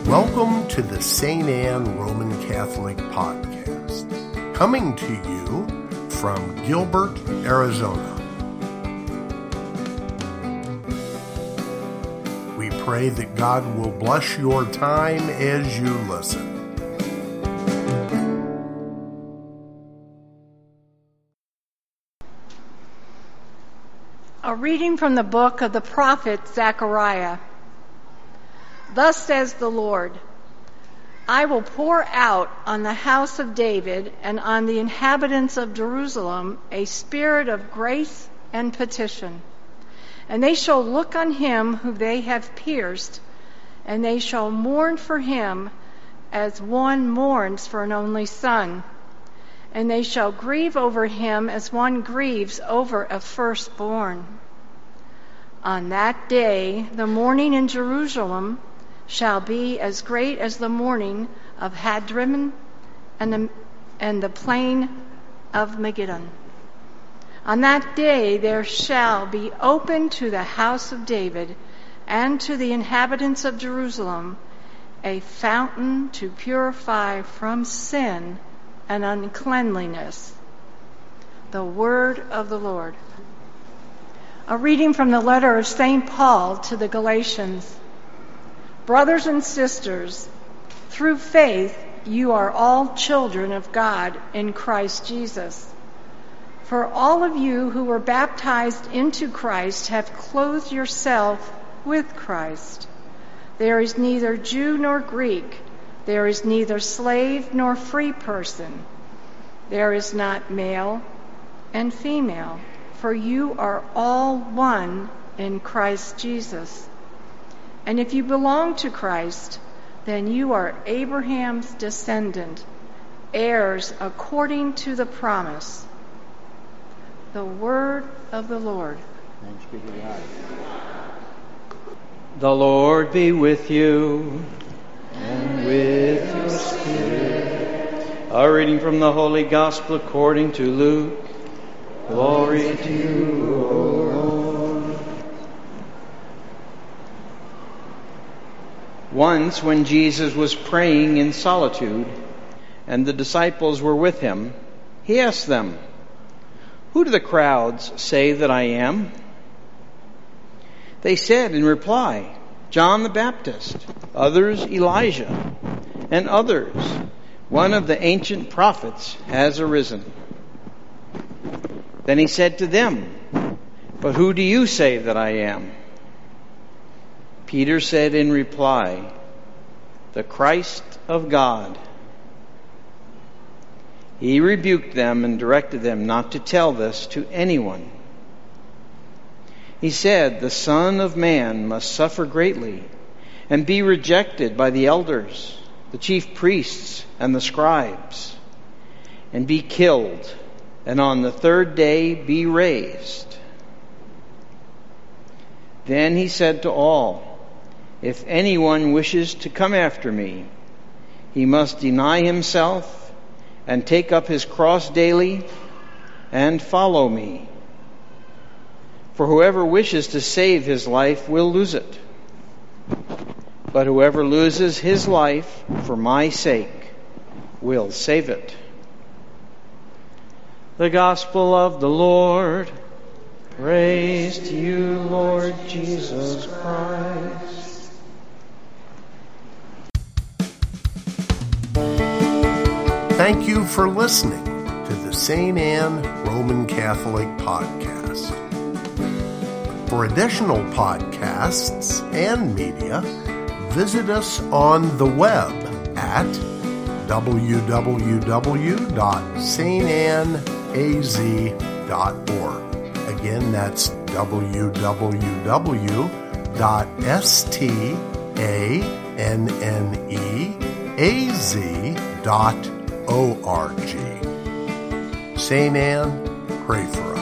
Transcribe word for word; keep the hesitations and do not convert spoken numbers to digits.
Welcome to the Saint Anne Roman Catholic Podcast, coming to you from Gilbert, Arizona. We pray that God will bless your time as you listen. A reading from the book of the prophet Zechariah. Thus says the Lord, I will pour out on the house of David and on the inhabitants of Jerusalem a spirit of grace and petition. And they shall look on him whom they have pierced, and they shall mourn for him as one mourns for an only son. And they shall grieve over him as one grieves over a firstborn. On that day, the mourning in Jerusalem shall be as great as the mourning of Hadrimmon and the, and the plain of Megiddo. On that day there shall be opened to the house of David and to the inhabitants of Jerusalem a fountain to purify from sin and uncleanliness. The word of the Lord. A reading from the letter of Saint Paul to the Galatians. Brothers and sisters, through faith you are all children of God in Christ Jesus. For all of you who were baptized into Christ have clothed yourself with Christ. There is neither Jew nor Greek. There is neither slave nor free person. There is not male and female, for you are all one in Christ Jesus. And if you belong to Christ, then you are Abraham's descendant, heirs according to the promise. The word of the Lord. Thanks be to God. The Lord be with you. And with your spirit. A reading from the Holy Gospel according to Luke. Glory to you, O Lord. Once, when Jesus was praying in solitude, and the disciples were with him, he asked them, "Who do the crowds say that I am?" They said in reply, "John the Baptist, others Elijah, and others, one of the ancient prophets has arisen." Then he said to them, "But who do you say that I am?" Peter said in reply, "The Christ of God." He rebuked them and directed them not to tell this to anyone. He said, "The Son of Man must suffer greatly and be rejected by the elders, the chief priests, and the scribes, and be killed, and on the third day be raised." Then he said to all, "If anyone wishes to come after me, he must deny himself and take up his cross daily and follow me. For whoever wishes to save his life will lose it. But whoever loses his life for my sake will save it." The Gospel of the Lord. Praise to you, Lord Jesus Christ. Thank you for listening to the Saint Anne Roman Catholic Podcast. For additional podcasts and media, visit us on the web at w w w dot saint anne a z dot org. Again, that's w w w dot saint anne a z dot org. Saint Anne, pray for us.